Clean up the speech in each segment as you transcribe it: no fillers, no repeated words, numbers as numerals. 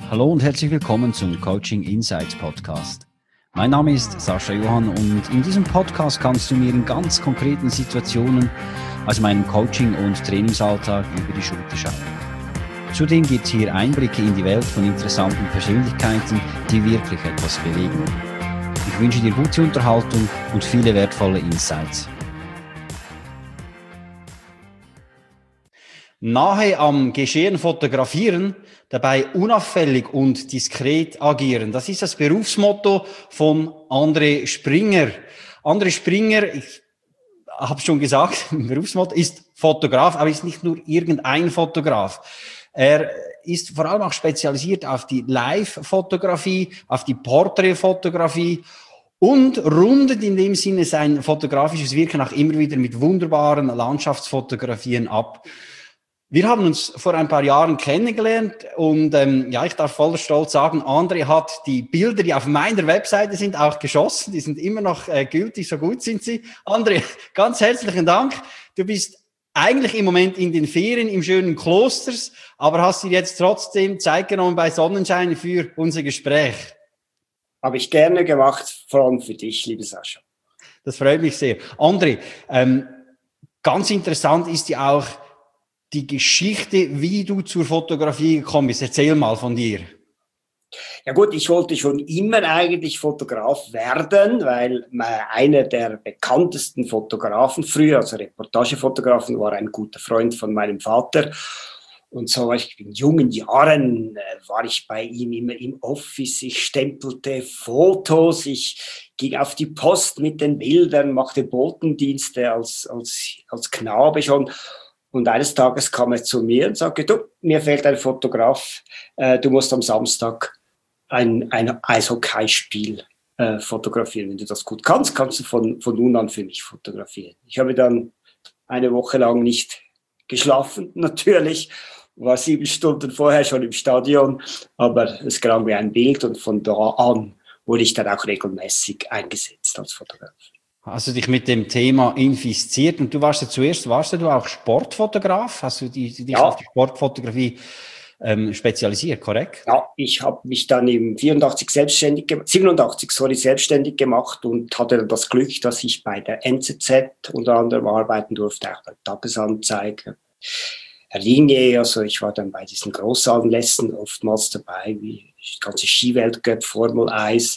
Hallo und herzlich willkommen zum Coaching Insights Podcast. Mein Name ist Sascha Johann und in diesem Podcast kannst du mir in ganz konkreten Situationen aus meinem Coaching- und Trainingsalltag über die Schulter schauen. Zudem gibt es hier Einblicke in die Welt von interessanten Persönlichkeiten, die wirklich etwas bewegen. Ich wünsche dir gute Unterhaltung und viele wertvolle Insights. Nahe am Geschehen fotografieren, dabei unauffällig und diskret agieren. Das ist das Berufsmotto von André Springer. André Springer, ich habe schon gesagt, Berufsmotto ist Fotograf, aber ist nicht nur irgendein Fotograf. Er ist vor allem auch spezialisiert auf die Live-Fotografie, auf die Porträtfotografie und rundet in dem Sinne sein fotografisches Wirken auch immer wieder mit wunderbaren Landschaftsfotografien ab. Wir haben uns vor ein paar Jahren kennengelernt und ich darf voller Stolz sagen, André hat die Bilder, die auf meiner Webseite sind, auch geschossen. Die sind immer noch gültig, so gut sind sie. André, ganz herzlichen Dank. Du bist eigentlich im Moment in den Ferien im schönen Klosters, aber hast dir jetzt trotzdem Zeit genommen bei Sonnenschein für unser Gespräch. Habe ich gerne gemacht, vor allem für dich, liebe Sascha. Das freut mich sehr. André, ganz interessant ist ja auch die Geschichte, wie du zur Fotografie gekommen bist. Erzähl mal von dir. Ja gut, ich wollte schon immer eigentlich Fotograf werden, weil einer der bekanntesten Fotografen früher, also Reportagefotografen, war ein guter Freund von meinem Vater. Und so in jungen Jahren war ich bei ihm immer im Office. Ich stempelte Fotos, ich ging auf die Post mit den Bildern, machte Botendienste als Knabe schon. Und eines Tages kam er zu mir und sagte, du, mir fehlt ein Fotograf, du musst am Samstag ein Eishockeyspiel fotografieren. Wenn du das gut kannst, kannst du von nun an für mich fotografieren. Ich habe dann eine Woche lang nicht geschlafen, natürlich, war 7 Stunden vorher schon im Stadion, aber es gelang mir ein Bild und von da an wurde ich dann auch regelmäßig eingesetzt als Fotograf. Hast du dich mit dem Thema infiziert und warst du auch Sportfotograf? Hast du dich auf die Sportfotografie spezialisiert, korrekt? Ja, ich habe mich dann im 87 selbstständig gemacht und hatte dann das Glück, dass ich bei der NZZ unter anderem arbeiten durfte, auch bei Tagesanzeiger, Herr Linie, also ich war dann bei diesen Großanlässen oftmals dabei, wie die ganze Skiweltcup, Formel 1,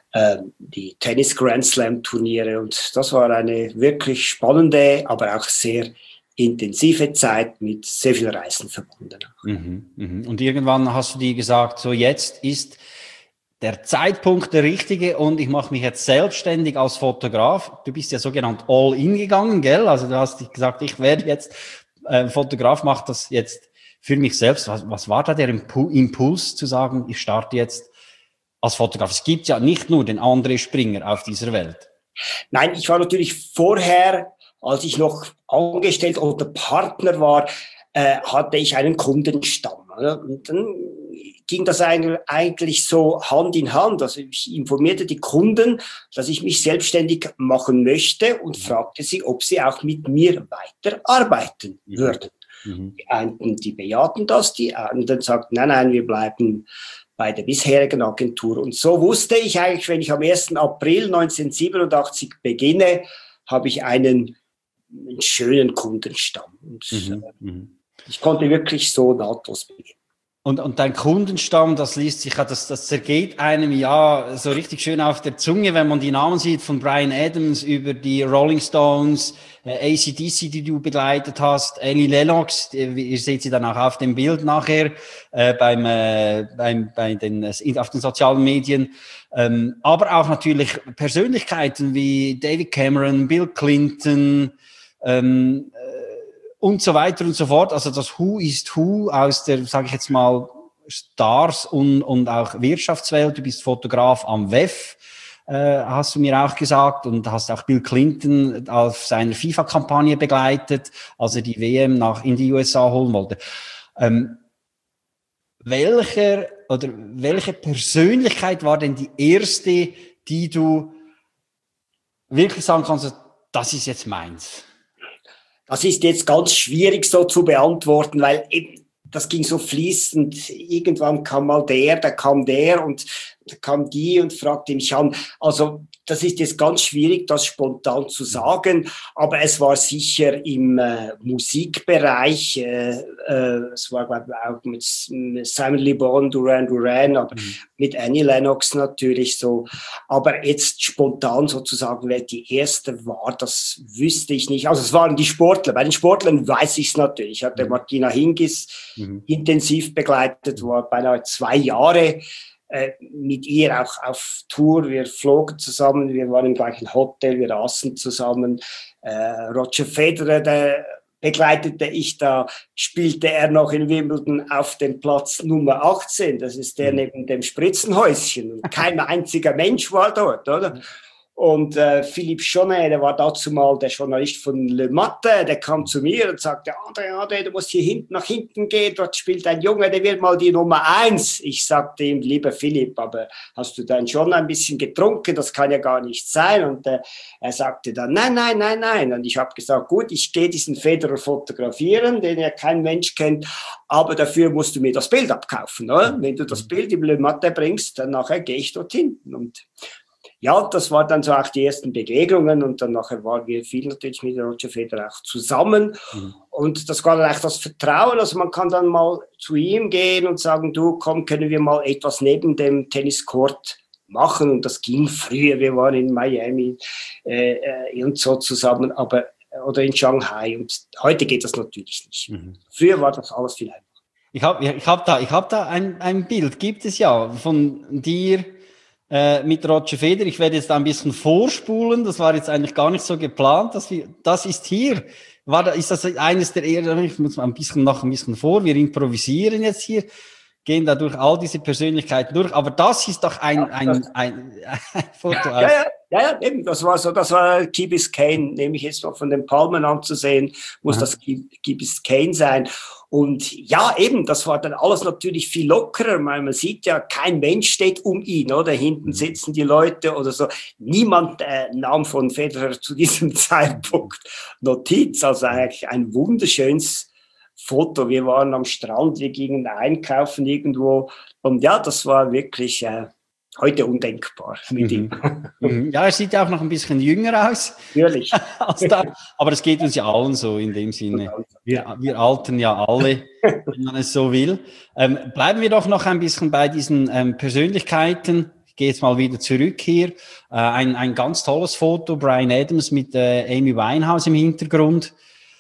die Tennis-Grand-Slam-Turniere und das war eine wirklich spannende, aber auch sehr intensive Zeit mit sehr viel Reisen verbunden. Und irgendwann hast du dir gesagt, so jetzt ist der Zeitpunkt der richtige und ich mache mich jetzt selbstständig als Fotograf. Du bist ja sogenannt all-in gegangen, gell? Also du hast dich gesagt, ich werde jetzt Fotograf, mache das jetzt für mich selbst. Was war da der Impuls zu sagen, ich starte jetzt als Fotograf? Es gibt ja nicht nur den André Springer auf dieser Welt. Nein, ich war natürlich vorher, als ich noch angestellt oder Partner war, hatte ich einen Kundenstamm. Und dann ging das eigentlich so Hand in Hand. Also ich informierte die Kunden, dass ich mich selbstständig machen möchte und fragte sie, ob sie auch mit mir weiterarbeiten würden. Die einen, die bejahten das, die anderen sagten, nein, wir bleiben bei der bisherigen Agentur. Und so wusste ich eigentlich, wenn ich am 1. April 1987 beginne, habe ich einen schönen Kundenstamm. Und ich konnte wirklich so nahtlos beginnen. Und dein Kundenstamm, das liest sich, das zergeht einem ja so richtig schön auf der Zunge, wenn man die Namen sieht, von Bryan Adams über die Rolling Stones, AC/DC, die du begleitet hast, Annie Lennox, ihr seht sie dann auch auf dem Bild nachher, auf den sozialen Medien, aber auch natürlich Persönlichkeiten wie David Cameron, Bill Clinton, und so weiter und so fort. Also das Who ist Who aus der, sage ich jetzt mal, Stars und auch Wirtschaftswelt. Du bist Fotograf am WEF, hast du mir auch gesagt, und hast auch Bill Clinton auf seiner FIFA-Kampagne begleitet, als er die WM in die USA holen wollte. Welche Persönlichkeit war denn die erste, die du wirklich sagen kannst, das ist jetzt meins? Das ist jetzt ganz schwierig so zu beantworten, weil das ging so fließend. Irgendwann kam mal dann kam der und dann kam die und fragte mich an. Also das ist jetzt ganz schwierig, das spontan zu sagen, aber es war sicher im Musikbereich. Es war, glaube ich, auch mit Simon Le Bon, Duran, aber mit Annie Lennox natürlich so. Aber jetzt spontan sozusagen, wer die erste war, das wüsste ich nicht. Also es waren die Sportler. Bei den Sportlern weiß ich es natürlich. Ich hatte Martina Hingis intensiv begleitet, war beinahe 2 Jahre mit ihr auch auf Tour. Wir flogen zusammen, wir waren im gleichen Hotel, wir aßen zusammen. Roger Federer, der begleitete ich da, spielte er noch in Wimbledon auf dem Platz Nummer 18. Das ist der neben dem Spritzenhäuschen. Und kein einziger Mensch war dort, oder? Und Philippe Chonet, der war dazu mal der Journalist von Le Matin, der kam zu mir und sagte, André, du musst hier nach hinten gehen, dort spielt ein Junge, der wird mal die Nummer 1. Ich sagte ihm, lieber Philipp, aber hast du dann schon ein bisschen getrunken? Das kann ja gar nicht sein. Und er sagte dann, nein. Und ich habe gesagt, gut, ich gehe diesen Federer fotografieren, den ja kein Mensch kennt, aber dafür musst du mir das Bild abkaufen, oder? Wenn du das Bild im Le Matin bringst, dann nachher gehe ich dort hinten. Und ja, das war dann so auch die ersten Begegnungen und dann nachher waren wir viel natürlich mit Roger Federer auch zusammen und das war dann auch das Vertrauen, also man kann dann mal zu ihm gehen und sagen, du, komm, können wir mal etwas neben dem Tenniscourt machen und das ging früher, wir waren in Miami und so zusammen, aber oder in Shanghai und heute geht das natürlich nicht. Früher war das alles viel einfacher. Ich hab da ein Bild, gibt es ja, von dir mit Roger Federer. Ich werde jetzt da ein bisschen vorspulen. Das war jetzt eigentlich gar nicht so geplant. Das ist hier. Ist das eines der eher, ich muss mal ein bisschen vor. Wir improvisieren jetzt hier, gehen da durch all diese Persönlichkeiten durch. Aber das ist doch ein Foto. Ja, eben. Das war Key Biscayne, nehme ich jetzt mal von den Palmen anzusehen, muss das Key Biscayne sein. Und ja, eben, das war dann alles natürlich viel lockerer. Man sieht ja, kein Mensch steht um ihn, oder? Hinten sitzen die Leute oder so. Niemand nahm von Federer zu diesem Zeitpunkt Notiz. Also eigentlich ein wunderschönes Foto. Wir waren am Strand, wir gingen einkaufen irgendwo. Und ja, das war wirklich heute undenkbar mit ihm. Ja, er sieht ja auch noch ein bisschen jünger aus. Natürlich. Aber es geht uns ja allen so in dem Sinne. Wir altern ja alle, wenn man es so will. Bleiben wir doch noch ein bisschen bei diesen Persönlichkeiten. Ich gehe jetzt mal wieder zurück hier. Ein ganz tolles Foto, Bryan Adams mit Amy Winehouse im Hintergrund.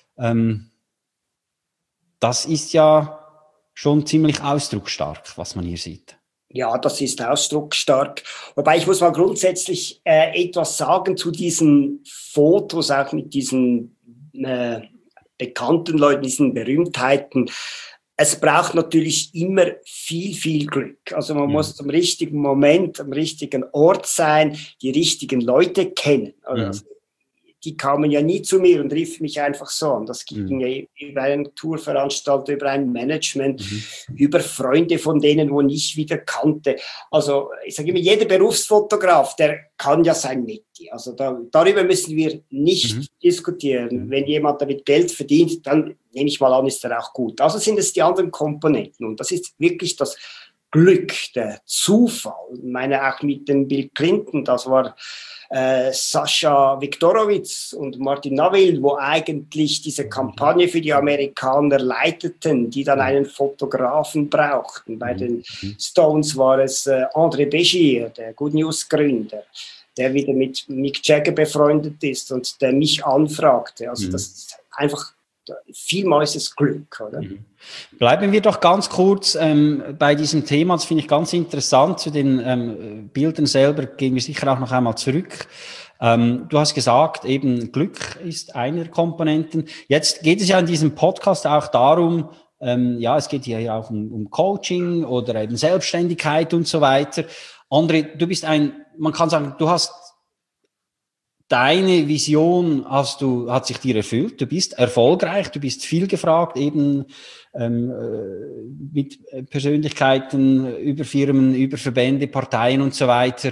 Das ist ja schon ziemlich ausdrucksstark, was man hier sieht. Ja, das ist ausdrucksstark. Wobei ich muss mal grundsätzlich etwas sagen zu diesen Fotos, auch mit diesen bekannten Leuten, diesen Berühmtheiten. Es braucht natürlich immer viel Glück. Also man muss zum richtigen Moment, am richtigen Ort sein, die richtigen Leute kennen. Also die kamen ja nie zu mir und riefen mich einfach so an. Das ging ja über einen Tourveranstalter, über ein Management, über Freunde von denen, wo ich wieder kannte. Also ich sage immer, jeder Berufsfotograf, der kann ja sein Metier. Also darüber müssen wir nicht diskutieren. Wenn jemand damit Geld verdient, dann nehme ich mal an, ist er auch gut. Also sind es die anderen Komponenten. Und das ist wirklich das Glück, der Zufall. Ich meine, auch mit dem Bill Clinton, das war Sascha Viktorowitz und Martin Naville, wo eigentlich diese Kampagne für die Amerikaner leiteten, die dann einen Fotografen brauchten. Bei den Stones war es André Begier, der Good News Gründer, der wieder mit Mick Jagger befreundet ist und der mich anfragte. Also das ist einfach vielmals das Glück, oder? Bleiben wir doch ganz kurz bei diesem Thema. Das finde ich ganz interessant. Zu den Bildern selber gehen wir sicher auch noch einmal zurück. Du hast gesagt, eben Glück ist eine der Komponenten. Jetzt geht es ja in diesem Podcast auch darum, es geht hier ja auch um Coaching oder eben Selbstständigkeit und so weiter. André, du bist man kann sagen, du hast deine Vision hat sich dir erfüllt. Du bist erfolgreich, du bist viel gefragt, eben mit Persönlichkeiten über Firmen, über Verbände, Parteien und so weiter.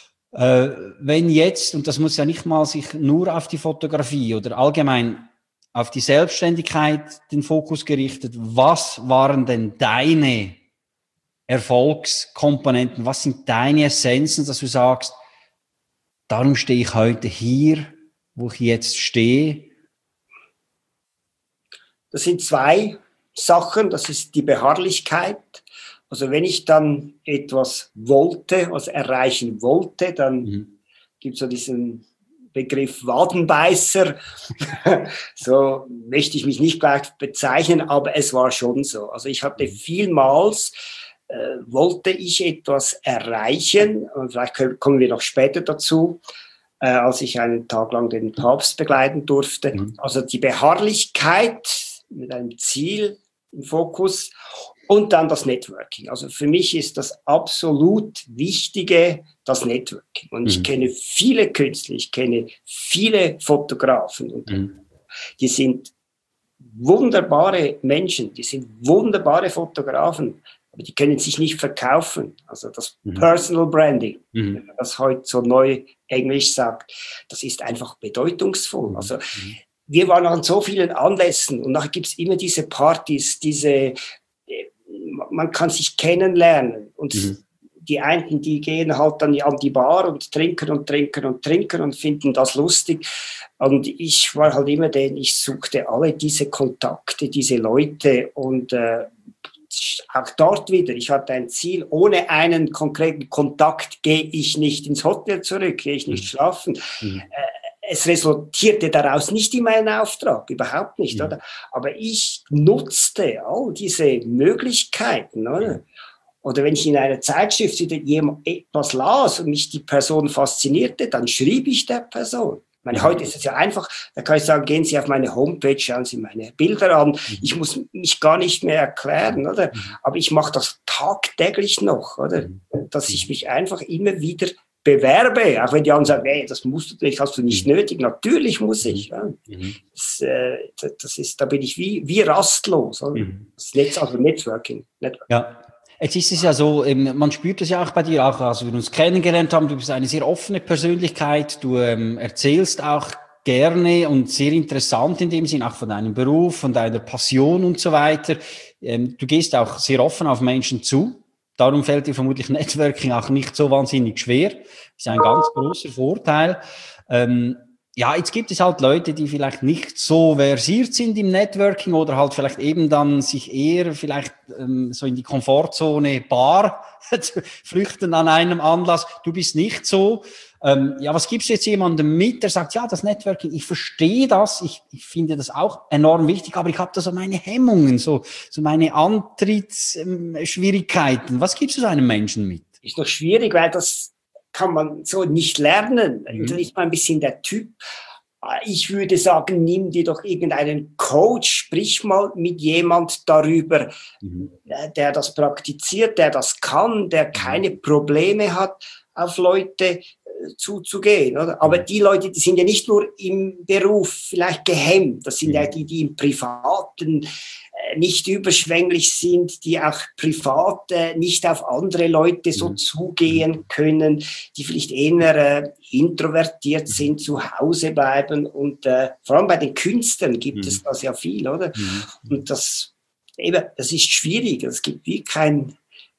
Wenn jetzt, und das muss ja nicht mal sich nur auf die Fotografie oder allgemein auf die Selbstständigkeit den Fokus gerichtet. Was waren denn deine Erfolgskomponenten? Was sind deine Essenzen, dass du sagst, darum stehe ich heute hier, wo ich jetzt stehe? Das sind zwei Sachen. Das ist die Beharrlichkeit. Also wenn ich dann etwas wollte, was erreichen wollte, dann gibt es so diesen Begriff Wadenbeißer. So möchte ich mich nicht gleich bezeichnen, aber es war schon so. Also ich hatte vielmals, wollte ich etwas erreichen, und vielleicht kommen wir noch später dazu, als ich einen Tag lang den Papst begleiten durfte. Also die Beharrlichkeit mit einem Ziel im Fokus und dann das Networking. Also für mich ist das absolut Wichtige das Networking. Und ich kenne viele Künstler, ich kenne viele Fotografen und die sind wunderbare Menschen, die sind wunderbare Fotografen, aber die können sich nicht verkaufen. Also das Personal Branding, wenn man das heute so neu Englisch sagt, das ist einfach bedeutungsvoll. Also wir waren an so vielen Anlässen und nachher gibt es immer diese Partys, man kann sich kennenlernen und die einen, die gehen halt dann an die Bar und trinken und finden das lustig. Und ich war halt immer ich suchte alle diese Kontakte, diese Leute und auch dort wieder, ich hatte ein Ziel, ohne einen konkreten Kontakt gehe ich nicht ins Hotel zurück, gehe ich nicht schlafen. Es resultierte daraus nicht in meinen Auftrag, überhaupt nicht, oder? Aber ich nutzte all diese Möglichkeiten, oder? Oder wenn ich in einer Zeitschrift etwas las und mich die Person faszinierte, dann schrieb ich der Person. Ich meine, heute ist es ja einfach, da kann ich sagen, gehen Sie auf meine Homepage, schauen Sie meine Bilder an. Ich muss mich gar nicht mehr erklären, oder? Aber ich mache das tagtäglich noch, oder? Dass ich mich einfach immer wieder bewerbe, auch wenn die anderen sagen, hey, das musst du nicht, hast du nicht nötig. Natürlich muss ich. Ja. Da bin ich wie rastlos. Das Netz, also Networking. Ja. Jetzt ist es ja so, man spürt es ja auch bei dir, auch als wir uns kennengelernt haben, du bist eine sehr offene Persönlichkeit, du erzählst auch gerne und sehr interessant in dem Sinn, auch von deinem Beruf, von deiner Passion und so weiter. Du gehst auch sehr offen auf Menschen zu. Darum fällt dir vermutlich Networking auch nicht so wahnsinnig schwer. Das ist ein ganz großer Vorteil. Ja, jetzt gibt es halt Leute, die vielleicht nicht so versiert sind im Networking oder halt vielleicht eben dann sich eher vielleicht so in die Komfortzone Bar flüchten an einem Anlass. Du bist nicht so. Ja, was gibst du jetzt jemandem mit, der sagt, ja, das Networking, ich verstehe das, ich finde das auch enorm wichtig, aber ich habe da so meine Hemmungen, so meine Antrittsschwierigkeiten. Was gibst du so einem Menschen mit? Ist noch schwierig, weil das kann man so nicht lernen. Da ist man ein bisschen der Typ. Ich würde sagen, nimm dir doch irgendeinen Coach, sprich mal mit jemand darüber, der das praktiziert, der das kann, der keine Probleme hat, auf Leute zuzugehen, oder? Aber die Leute, die sind ja nicht nur im Beruf vielleicht gehemmt, das sind ja die im Privaten nicht überschwänglich sind, die auch privat nicht auf andere Leute so zugehen können, die vielleicht eher introvertiert sind, zu Hause bleiben und vor allem bei den Künstlern gibt es das ja viel, oder? Und das ist schwierig, es gibt wie kein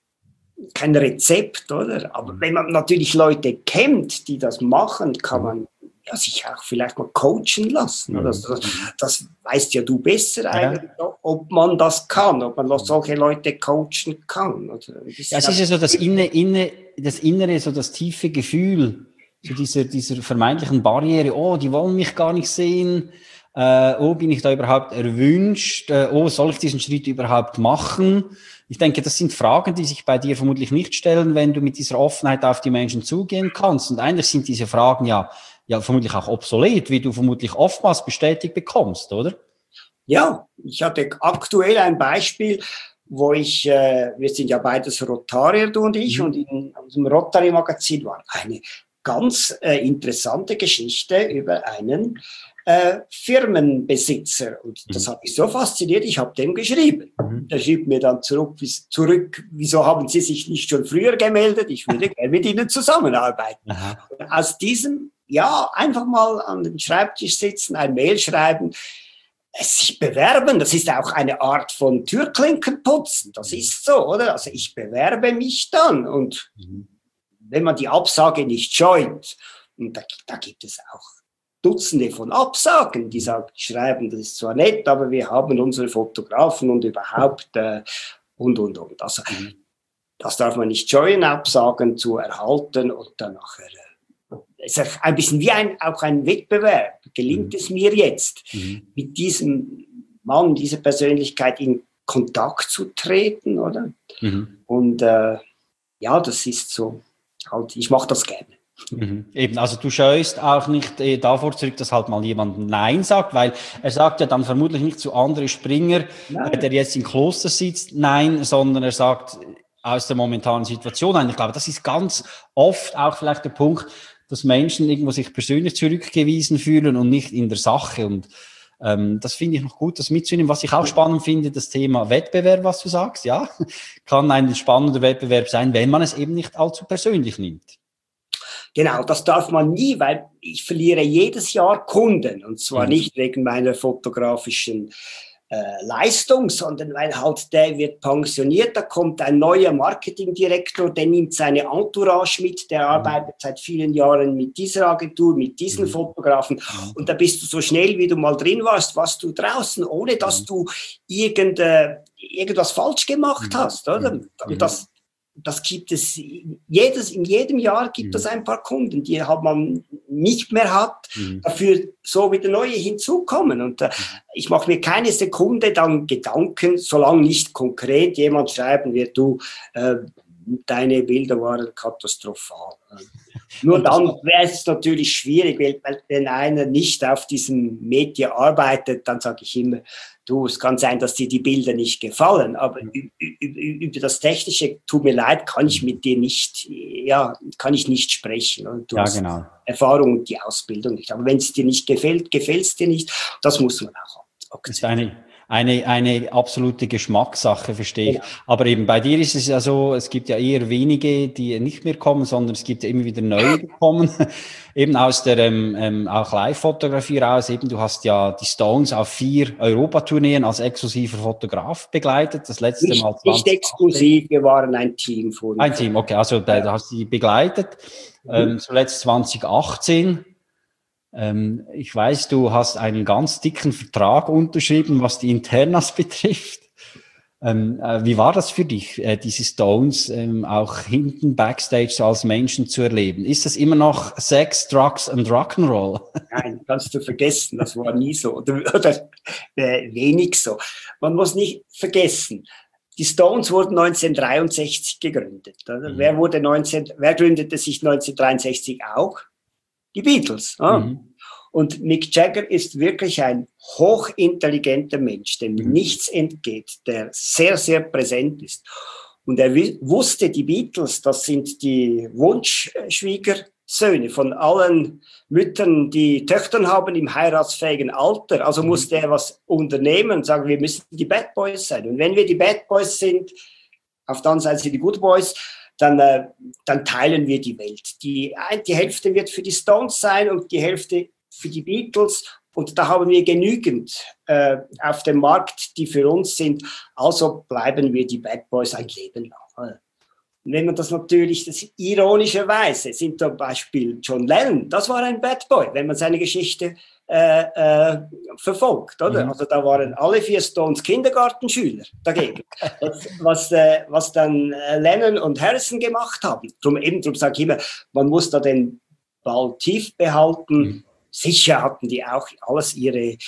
Rezept, oder? Aber wenn man natürlich Leute kennt, die das machen, kann man sich auch vielleicht mal coachen lassen. Oder? Das weißt ja du besser eigentlich, ob man das kann, ob man solche Leute coachen kann. Oder? Das ist ja so das Innere, so das tiefe Gefühl, so dieser vermeintlichen Barriere, oh, die wollen mich gar nicht sehen, oh, bin ich da überhaupt erwünscht, oh, soll ich diesen Schritt überhaupt machen? Ich denke, das sind Fragen, die sich bei dir vermutlich nicht stellen, wenn du mit dieser Offenheit auf die Menschen zugehen kannst. Und eigentlich sind diese Fragen ja vermutlich auch obsolet, wie du vermutlich oftmals bestätigt bekommst, oder? Ja, ich hatte aktuell ein Beispiel, wo wir sind ja beides Rotarier, du und ich, und in unserem Rotary-Magazin war eine ganz interessante Geschichte über einen Firmenbesitzer. Und das hat mich so fasziniert, ich habe dem geschrieben. Der schrieb mir dann zurück, wieso haben Sie sich nicht schon früher gemeldet? Ich würde gerne mit Ihnen zusammenarbeiten. Und aus diesem, einfach mal an den Schreibtisch sitzen, ein Mail schreiben, sich bewerben, das ist auch eine Art von Türklinkenputzen. Das ist so, oder? Also ich bewerbe mich dann und wenn man die Absage nicht scheut, und da gibt es auch Dutzende von Absagen, die schreiben, das ist zwar nett, aber wir haben unsere Fotografen und überhaupt und. Also das darf man nicht scheuen, Absagen zu erhalten und dann nachher. Es ist ein bisschen wie auch ein Wettbewerb. Gelingt es mir jetzt, mit diesem Mann, dieser Persönlichkeit in Kontakt zu treten, oder? Und ja, das ist so, halt, ich mache das gerne. Eben, also du scheust auch nicht davor zurück, dass halt mal jemand Nein sagt, weil er sagt ja dann vermutlich nicht zu André Springer, der jetzt im Kloster sitzt, Nein, sondern er sagt aus der momentanen Situation Nein. Ich glaube, das ist ganz oft auch vielleicht der Punkt, dass Menschen irgendwo sich persönlich zurückgewiesen fühlen und nicht in der Sache. Und das finde ich noch gut, das mitzunehmen. Was ich auch spannend finde, das Thema Wettbewerb, was du sagst, ja, kann ein spannender Wettbewerb sein, wenn man es eben nicht allzu persönlich nimmt. Genau, das darf man nie, weil ich verliere jedes Jahr Kunden. Und zwar nicht wegen meiner fotografischen Leistung, sondern weil halt der wird pensioniert, da kommt ein neuer Marketingdirektor, der nimmt seine Entourage mit, der arbeitet seit vielen Jahren mit dieser Agentur, mit diesen Fotografen und da bist du so schnell, wie du mal drin warst du draußen, ohne dass du irgendwas falsch gemacht hast, oder? Und das gibt es, in jedem Jahr gibt es ein paar Kunden, die man nicht mehr hat, dafür so wieder neue hinzukommen. Und ich mache mir keine Sekunde dann Gedanken, solange nicht konkret jemand schreiben wird, du, deine Bilder waren katastrophal. Nur dann wäre es natürlich schwierig, weil wenn einer nicht auf diesem Medium arbeitet, dann sage ich immer, du, es kann sein, dass dir die Bilder nicht gefallen, aber über das Technische, tut mir leid, kann ich mit dir nicht, kann ich nicht sprechen. Und du hast Erfahrung und die Ausbildung nicht. Aber wenn es dir nicht gefällt, gefällt es dir nicht. Das muss man auch akzeptieren. Eine absolute Geschmackssache, verstehe ich. Aber eben bei dir ist es ja so, es gibt ja eher wenige, die nicht mehr kommen, sondern es gibt ja immer wieder neue, die kommen. Eben aus der auch Live-Fotografie raus. Eben, du hast ja die Stones auf 4 Europatourneen als exklusiver Fotograf begleitet. Das letzte Mal 2018. Nicht exklusiv, wir waren ein Team. Ein Team, okay. Also da hast du die begleitet. Zuletzt 2018. Ich weiß, du hast einen ganz dicken Vertrag unterschrieben, was die Internas betrifft. Wie war das für dich, diese Stones auch hinten Backstage so als Menschen zu erleben? Ist das immer noch Sex, Drugs und Rock'n'Roll? Nein, kannst du vergessen, das war nie so oder wenig so. Man muss nicht vergessen, die Stones wurden 1963 gegründet. Wer gründete sich 1963 auch? Die Beatles. Und Mick Jagger ist wirklich ein hochintelligenter Mensch, dem nichts entgeht, der sehr, sehr präsent ist. Und er wusste, die Beatles, das sind die Wunschschwiegersöhne von allen Müttern, die Töchter haben im heiratsfähigen Alter. Also musste er was unternehmen und sagen, wir müssen die Bad Boys sein. Und wenn wir die Bad Boys sind, auf der anderen Seite sind die Good Boys, dann teilen wir die Welt. Die Hälfte wird für die Stones sein und die Hälfte für die Beatles. Und da haben wir genügend auf dem Markt, die für uns sind. Also bleiben wir die Bad Boys ein Leben lang. Und wenn man das natürlich, ironischerweise sind zum Beispiel John Lennon, das war ein Bad Boy, wenn man seine Geschichte verfolgt, oder? Also da waren alle 4 Stones Kindergartenschüler dagegen. Was dann Lennon und Harrison gemacht haben. Darum sage ich immer, man muss da den Ball tief behalten. Sicher hatten die auch alles ihre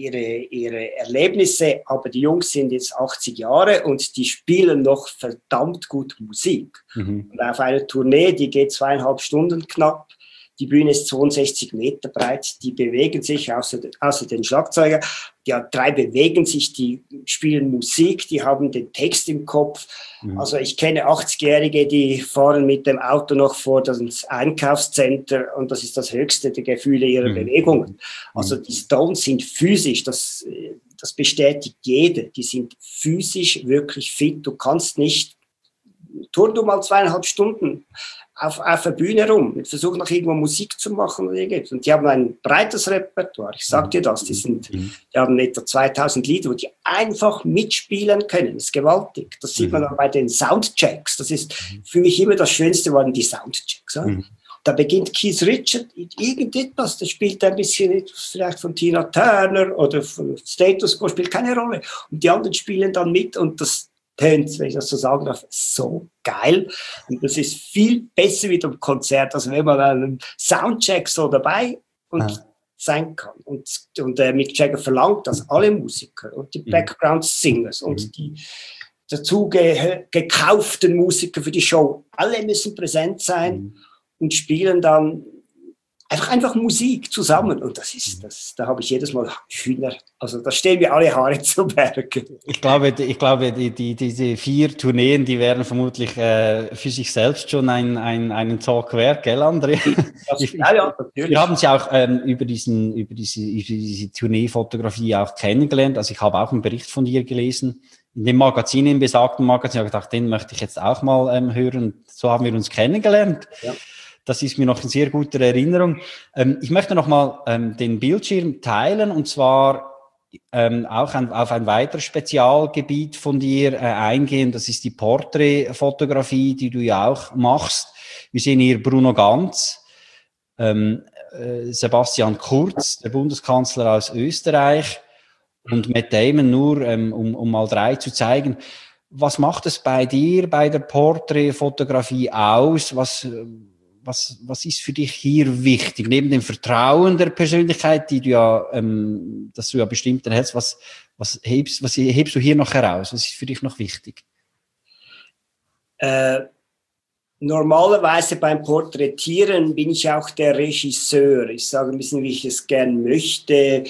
Erlebnisse, aber die Jungs sind jetzt 80 Jahre und die spielen noch verdammt gut Musik. Und auf einer Tournee, die geht 2,5 Stunden knapp, die Bühne ist 62 Meter breit, die bewegen sich, außer den Schlagzeuger, die 3 bewegen sich, die spielen Musik, die haben den Text im Kopf. Also ich kenne 80-Jährige, die fahren mit dem Auto noch vor das Einkaufscenter und das ist das höchste der Gefühle ihrer Bewegungen. Also die Stones sind physisch, das bestätigt jeder, die sind physisch wirklich fit. Du kannst nicht, turn du mal 2,5 Stunden auf der Bühne rum und versuchen noch irgendwo Musik zu machen. Und die haben ein breites Repertoire. Ich sag dir das, die haben etwa 2000 Lieder, wo die einfach mitspielen können. Das ist gewaltig. Das sieht man dann bei den Soundchecks. Das ist für mich immer das Schönste, waren die Soundchecks. Ja? Da beginnt Keith Richards irgendetwas, der spielt ein bisschen vielleicht von Tina Turner oder von Status Quo, spielt keine Rolle. Und die anderen spielen dann mit und das tönt, wenn ich das so sagen darf, so geil. Und das ist viel besser wie beim Konzert, als wenn man einen Soundcheck so dabei und sein kann. Und Mick Jagger verlangt, dass alle Musiker und die Background-Singers und die dazu gekauften Musiker für die Show, alle müssen präsent sein und spielen dann einfach Musik zusammen. Und da habe ich jedes Mal Hühner. Also da stehen mir alle Haare zu Berge. Ich glaube, diese 4 Tourneen, die wären vermutlich für sich selbst schon einen Talk wert, gell, André? Ja, natürlich. Wir haben sie auch über diese Tourneefotografie auch kennengelernt. Also ich habe auch einen Bericht von dir gelesen. In dem Magazin, im besagten Magazin, habe ich gedacht, den möchte ich jetzt auch mal hören. So haben wir uns kennengelernt. Ja. Das ist mir noch in sehr guter Erinnerung. Ich möchte noch mal den Bildschirm teilen, und zwar auch auf ein weiteres Spezialgebiet von dir eingehen. Das ist die Porträtfotografie, die du ja auch machst. Wir sehen hier Bruno Ganz, Sebastian Kurz, der Bundeskanzler aus Österreich, und Matt Damon, nur um mal 3 zu zeigen. Was macht es bei dir bei der Porträtfotografie aus? Was ist für dich hier wichtig? Neben dem Vertrauen der Persönlichkeit, das du ja bestimmt erhältst, was hebst du hier noch heraus? Was ist für dich noch wichtig? Normalerweise beim Porträtieren bin ich auch der Regisseur. Ich sage ein bisschen, wie ich es gern möchte,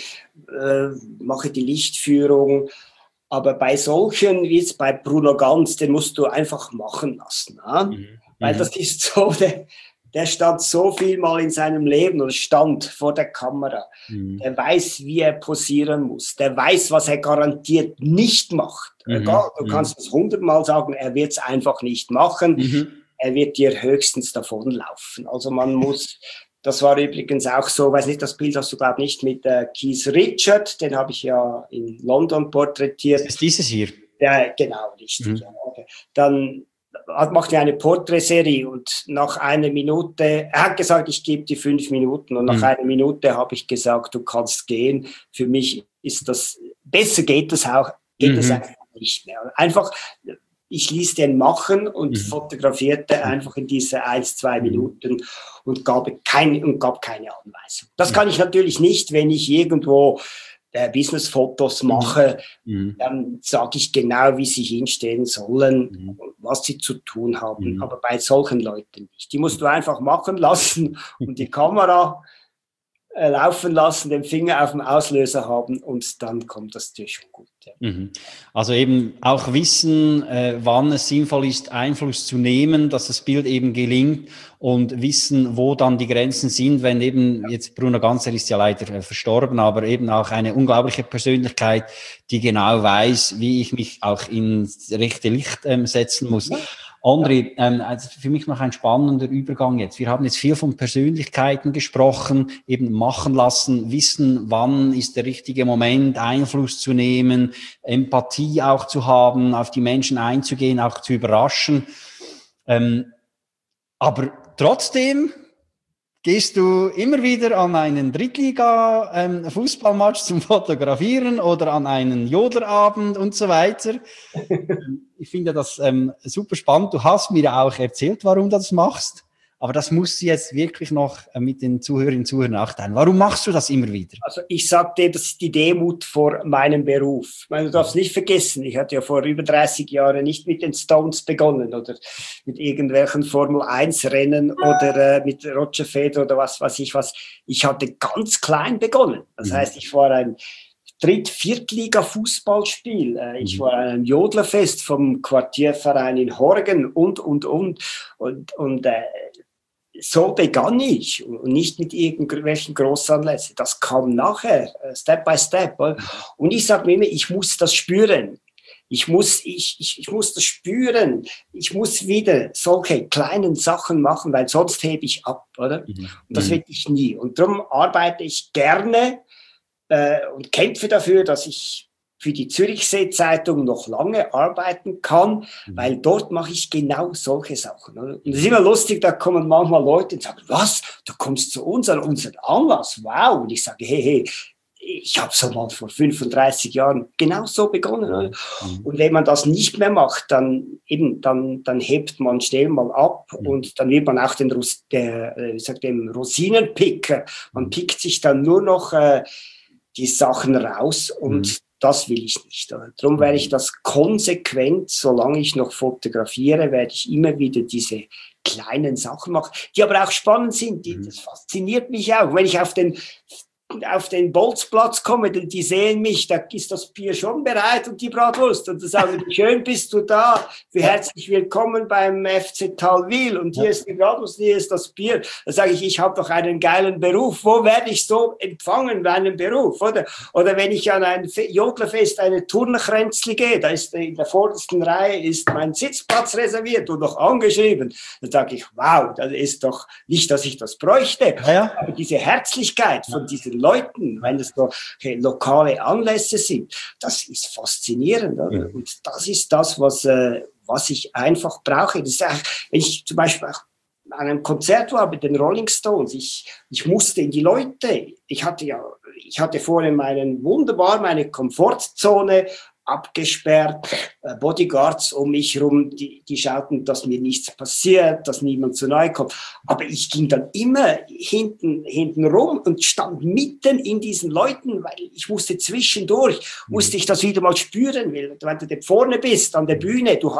mache die Lichtführung. Aber bei solchen, wie jetzt bei Bruno Ganz, den musst du einfach machen lassen. Weil das ist so, der stand so viel mal in seinem Leben oder stand vor der Kamera. Der weiß, wie er posieren muss. Der weiß, was er garantiert nicht macht. Egal, du kannst es 100-mal sagen, er wird es einfach nicht machen. Er wird dir höchstens davonlaufen. Also man muss, das war übrigens auch so, weiß nicht, das Bild hast du, glaube ich, nicht, mit Keith Richards, den habe ich ja in London porträtiert. Das ist dieses hier? Ja, genau, richtig. Ja, okay. Dann macht er eine Porträtserie und nach einer Minute, er hat gesagt, ich gebe dir 5 Minuten, und nach einer Minute habe ich gesagt, du kannst gehen. Für mich ist das, besser geht es einfach nicht mehr. Einfach, ich ließ den machen und fotografierte einfach in diese 1-2 Minuten und gab keine Anweisung. Das kann ich natürlich nicht, wenn ich irgendwo Business-Fotos mache, dann sage ich genau, wie sie hinstehen sollen, was sie zu tun haben. Aber bei solchen Leuten nicht. Die musst du einfach machen lassen und die Kamera laufen lassen, den Finger auf dem Auslöser haben, und dann kommt das dir schon gut. Ja. Also eben auch wissen, wann es sinnvoll ist, Einfluss zu nehmen, dass das Bild eben gelingt, und wissen, wo dann die Grenzen sind, wenn eben jetzt Bruno Ganz, er ist ja leider verstorben, aber eben auch eine unglaubliche Persönlichkeit, die genau weiß, wie ich mich auch ins rechte Licht setzen muss. Ja. André, also für mich noch ein spannender Übergang jetzt. Wir haben jetzt viel von Persönlichkeiten gesprochen, eben machen lassen, wissen, wann ist der richtige Moment, Einfluss zu nehmen, Empathie auch zu haben, auf die Menschen einzugehen, auch zu überraschen. Aber trotzdem gehst du immer wieder an einen Drittliga-Fußballmatch zum Fotografieren oder an einen Jodlerabend und so weiter. Ich finde das super spannend. Du hast mir auch erzählt, warum du das machst. Aber das musst du jetzt wirklich noch mit den Zuhörerinnen und Zuhörern nachteilen. Warum machst du das immer wieder? Also ich sagte, das ist die Demut vor meinem Beruf. Ich meine, du darfst nicht vergessen, ich hatte ja vor über 30 Jahren nicht mit den Stones begonnen oder mit irgendwelchen Formel-1-Rennen oder mit Roger Federer oder was weiß ich was. Ich hatte ganz klein begonnen. Das heißt, ich war ein Viertliga-Fußballspiel. Ich war an einem Jodlerfest vom Quartierverein in Horgen und so begann ich und nicht mit irgendwelchen Großanlässen. Das kam nachher, Step by Step. Und ich sage mir immer, ich muss das spüren. Ich muss das spüren. Ich muss wieder solche kleinen Sachen machen, weil sonst hebe ich ab, oder? Und das will ich nie. Und darum arbeite ich gerne und kämpfe dafür, dass ich für die Zürichsee-Zeitung noch lange arbeiten kann, weil dort mache ich genau solche Sachen. Oder? Und es ist immer lustig, da kommen manchmal Leute und sagen, was, du kommst zu uns an unseren Anlass, wow. Und ich sage, hey, ich habe so mal vor 35 Jahren genau so begonnen. Oder? Und wenn man das nicht mehr macht, dann hebt man schnell mal ab und dann wird man auch dem Rosinenpicker. Man pickt sich dann nur noch die Sachen raus und das will ich nicht. Darum werde ich das konsequent, solange ich noch fotografiere, werde ich immer wieder diese kleinen Sachen machen, die aber auch spannend sind. Das fasziniert mich auch. Wenn ich auf den Bolzplatz komme, die sehen mich, da ist das Bier schon bereit und die Bratwurst. Und da sagen die, schön bist du da, herzlich willkommen beim FC Talwil und hier ist die Bratwurst, hier ist das Bier. Da sage ich habe doch einen geilen Beruf, wo werde ich so empfangen bei einem Beruf, oder? Oder wenn ich an ein Jodlerfest, eine Turnerkränzli gehe, da ist in der vordersten Reihe ist mein Sitzplatz reserviert und noch angeschrieben. Da sage ich, wow, das ist doch nicht, dass ich das bräuchte, aber diese Herzlichkeit von diesen Leuten, wenn es so lokale Anlässe sind, das ist faszinierend. Oder? Und das ist das, was ich einfach brauche. Das ist auch, wenn ich zum Beispiel auch an einem Konzert war mit den Rolling Stones, ich musste in die Leute, ich hatte vorhin meine Komfortzone abgesperrt, Bodyguards um mich herum, die schauten, dass mir nichts passiert, dass niemand zu nahe kommt. Aber ich ging dann immer hinten rum und stand mitten in diesen Leuten, weil ich musste zwischendurch, musste ich das wieder mal spüren, weil wenn du da vorne bist an der Bühne, du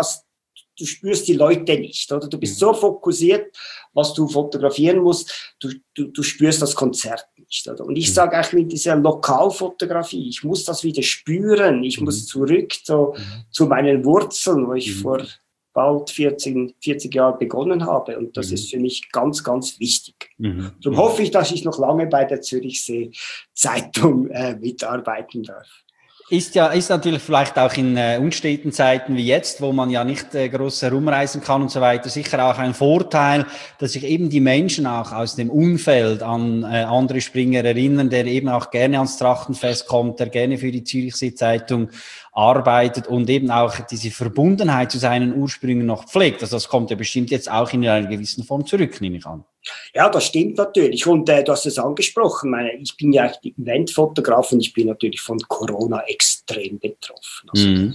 spürst die Leute nicht, oder? Du bist so fokussiert, was du fotografieren musst, du spürst das Konzert nicht, oder? Und ich sage auch mit dieser Lokalfotografie, ich muss das wieder spüren, ich muss zurück zu meinen Wurzeln, wo ich vor bald 40 Jahren begonnen habe. Und das ist für mich ganz, ganz wichtig. Darum hoffe ich, dass ich noch lange bei der Zürichsee-Zeitung mitarbeiten darf. Ist natürlich vielleicht auch in unsteten Zeiten wie jetzt, wo man ja nicht groß herumreisen kann und so weiter, sicher auch ein Vorteil, dass sich eben die Menschen auch aus dem Umfeld an andere Springer erinnern, der eben auch gerne ans Trachtenfest kommt, der gerne für die Zürichsee-Zeitung arbeitet und eben auch diese Verbundenheit zu seinen Ursprüngen noch pflegt. Also das kommt ja bestimmt jetzt auch in einer gewissen Form zurück, nehme ich an. Ja, das stimmt natürlich. Und du hast es angesprochen. Ich bin ja Eventfotograf und ich bin natürlich von Corona extrem betroffen.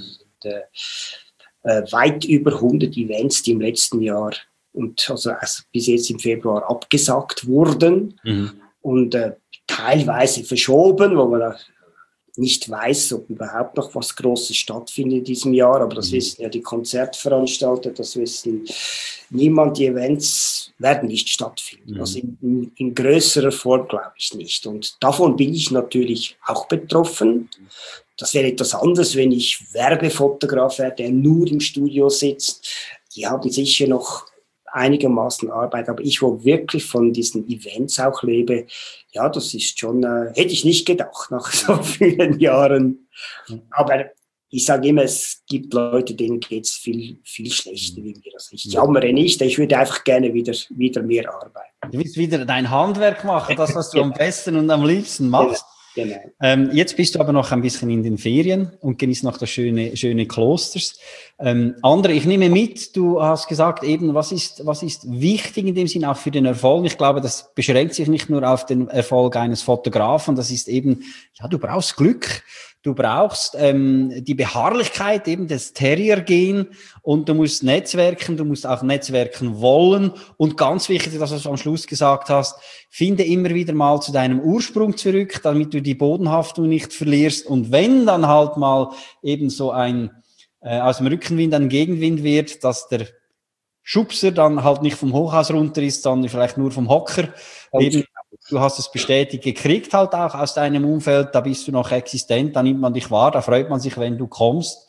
Also weit über 100 Events, die im letzten Jahr und also bis jetzt im Februar abgesagt wurden und teilweise verschoben, wo man nicht weiß, ob überhaupt noch was Großes stattfindet in diesem Jahr, aber das wissen ja die Konzertveranstalter, das wissen niemand, die Events werden nicht stattfinden. Also in größerer Form glaube ich nicht. Und davon bin ich natürlich auch betroffen. Das wäre etwas anderes, wenn ich Werbefotograf wäre, der nur im Studio sitzt. Die haben sicher noch einigermaßen Arbeit, aber ich, wo wirklich von diesen Events auch lebe, ja, das ist schon, hätte ich nicht gedacht nach so vielen Jahren. Aber ich sage immer, es gibt Leute, denen geht's viel, viel schlechter wie mir. Also ich jammere nicht, ich würde einfach gerne wieder mehr arbeiten. Du willst wieder dein Handwerk machen, das, was du am besten und am liebsten machst. Genau. Jetzt bist du aber noch ein bisschen in den Ferien und genießt noch das schöne Klosters. André, ich nehme mit, du hast gesagt eben, was ist wichtig in dem Sinn auch für den Erfolg? Ich glaube, das beschränkt sich nicht nur auf den Erfolg eines Fotografen, das ist eben, ja, du brauchst Glück. Du brauchst die Beharrlichkeit, eben das Terrier-Gen und du musst netzwerken, du musst auch netzwerken wollen und ganz wichtig, das, was du am Schluss gesagt hast, finde immer wieder mal zu deinem Ursprung zurück, damit du die Bodenhaftung nicht verlierst und wenn dann halt mal eben so ein aus dem Rückenwind ein Gegenwind wird, dass der Schubser dann halt nicht vom Hochhaus runter ist, sondern vielleicht nur vom Hocker. Eben, du hast es bestätigt gekriegt halt auch aus deinem Umfeld, da bist du noch existent, da nimmt man dich wahr, da freut man sich, wenn du kommst.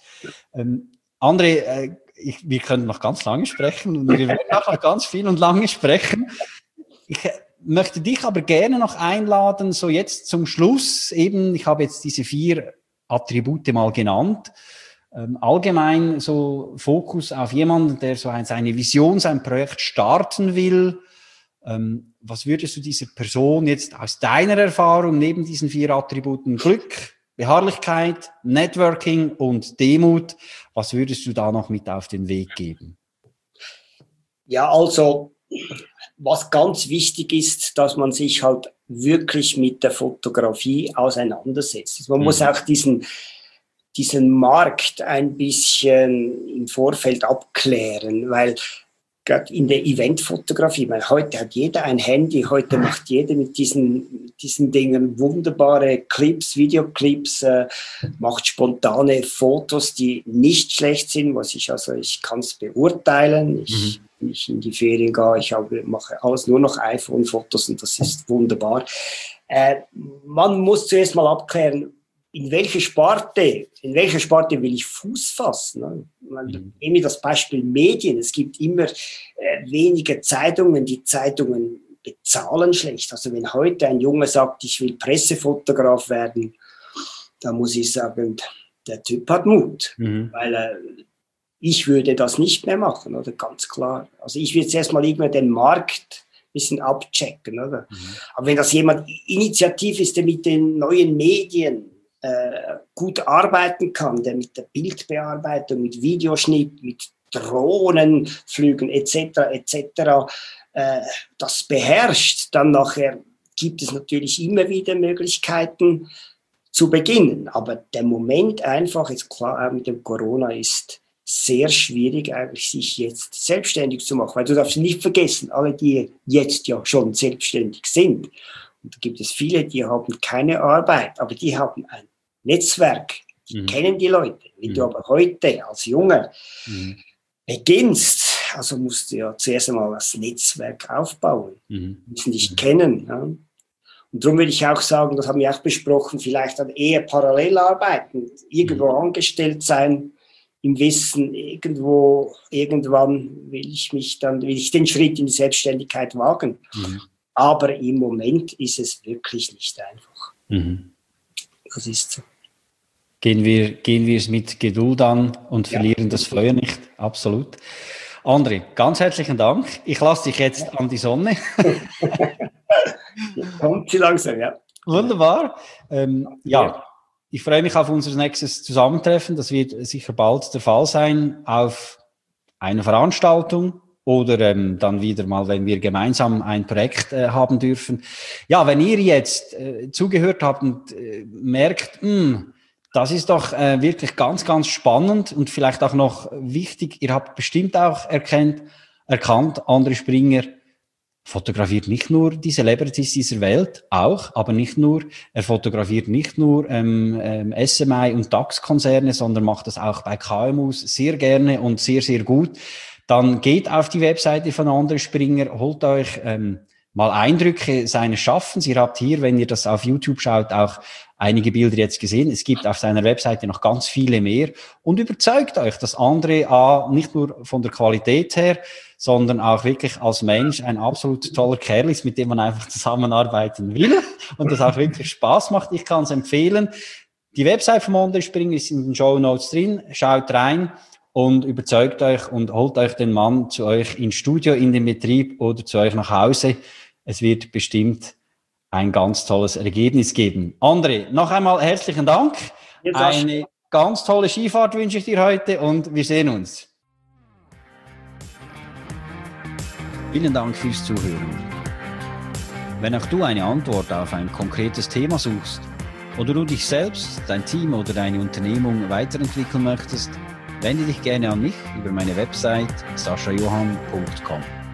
André, wir können noch ganz lange sprechen und wir werden auch noch ganz viel und lange sprechen. Ich möchte dich aber gerne noch einladen, so jetzt zum Schluss eben, ich habe jetzt diese 4 Attribute mal genannt, allgemein so Fokus auf jemanden, der so seine Vision, sein Projekt starten will. Was würdest du dieser Person jetzt aus deiner Erfahrung neben diesen 4 Attributen Glück, Beharrlichkeit, Networking und Demut, was würdest du da noch mit auf den Weg geben? Ja, also was ganz wichtig ist, dass man sich halt wirklich mit der Fotografie auseinandersetzt. Man muss auch diesen Markt ein bisschen im Vorfeld abklären, weil gerade in der Eventfotografie, weil heute hat jeder ein Handy, heute macht jeder mit diesen Dingen wunderbare Clips, Videoclips, macht spontane Fotos, die nicht schlecht sind, ich kann es beurteilen. Wenn ich in die Ferien gehe, mache alles nur noch iPhone-Fotos und das ist wunderbar. Man muss zuerst mal abklären, in welche Sparte will ich Fuß fassen? Nehmen wir das Beispiel Medien. Es gibt immer wenige Zeitungen, die Zeitungen bezahlen schlecht. Also wenn heute ein Junge sagt, ich will Pressefotograf werden, dann muss ich sagen, der Typ hat Mut, weil ich würde das nicht mehr machen, oder? Ganz klar. Also ich will jetzt erstmal irgendwann den Markt ein bisschen abchecken, oder? Aber wenn das jemand initiativ ist, der mit den neuen Medien gut arbeiten kann, der mit der Bildbearbeitung, mit Videoschnitt, mit Drohnenflügen etc. Das beherrscht, dann nachher gibt es natürlich immer wieder Möglichkeiten zu beginnen. Aber der Moment einfach, jetzt klar, mit dem Corona ist sehr schwierig eigentlich, sich jetzt selbstständig zu machen, weil du darfst nicht vergessen, alle, die jetzt ja schon selbstständig sind, und da gibt es viele, die haben keine Arbeit, aber die haben ein Netzwerk, die kennen die Leute. Wenn du aber heute als Junger beginnst, also musst du ja zuerst einmal das Netzwerk aufbauen, müssen dich kennen. Ja. Und darum würde ich auch sagen, das haben wir auch besprochen, vielleicht dann eher parallel arbeiten, irgendwo angestellt sein, im Wissen, irgendwann will ich den Schritt in die Selbstständigkeit wagen. Aber im Moment ist es wirklich nicht einfach. Das ist so. Gehen wir es mit Geduld an und verlieren das Feuer nicht. Absolut. André, ganz herzlichen Dank. Ich lasse dich jetzt an die Sonne. Kommt sie langsam, ja. Wunderbar. Ich freue mich auf unser nächstes Zusammentreffen. Das wird sicher bald der Fall sein auf einer Veranstaltung oder dann wieder mal, wenn wir gemeinsam ein Projekt haben dürfen. Ja, wenn ihr jetzt zugehört habt und merkt, das ist doch wirklich ganz, ganz spannend und vielleicht auch noch wichtig. Ihr habt bestimmt auch erkannt, André Springer fotografiert nicht nur die Celebrities dieser Welt, auch, aber nicht nur. Er fotografiert nicht nur SMI und DAX-Konzerne, sondern macht das auch bei KMUs sehr gerne und sehr, sehr gut. Dann geht auf die Webseite von André Springer, holt euch mal Eindrücke seines Schaffens. Ihr habt hier, wenn ihr das auf YouTube schaut, auch einige Bilder jetzt gesehen. Es gibt auf seiner Webseite noch ganz viele mehr. Und überzeugt euch, dass André nicht nur von der Qualität her, sondern auch wirklich als Mensch ein absolut toller Kerl ist, mit dem man einfach zusammenarbeiten will und das auch wirklich Spaß macht. Ich kann es empfehlen. Die Website von André Springer ist in den Shownotes drin. Schaut rein und überzeugt euch und holt euch den Mann zu euch ins Studio, in den Betrieb oder zu euch nach Hause. Es wird bestimmt ein ganz tolles Ergebnis geben. André, noch einmal herzlichen Dank. Eine ganz tolle Skifahrt wünsche ich dir heute und wir sehen uns. Vielen Dank fürs Zuhören. Wenn auch du eine Antwort auf ein konkretes Thema suchst oder du dich selbst, dein Team oder deine Unternehmung weiterentwickeln möchtest, wende dich gerne an mich über meine Website saschajohann.com.